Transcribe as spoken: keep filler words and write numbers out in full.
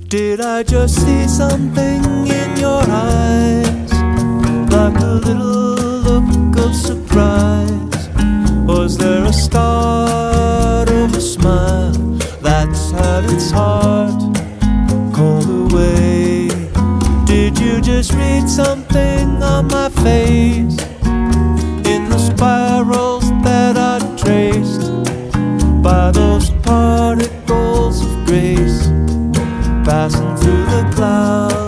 Did I just see something in your eyes, like a little look of surprise? Was there a start of a smile that's had its heart called away? Did you just read something on my face, in the spirals that I traced by those particles of grace, passing through the clouds?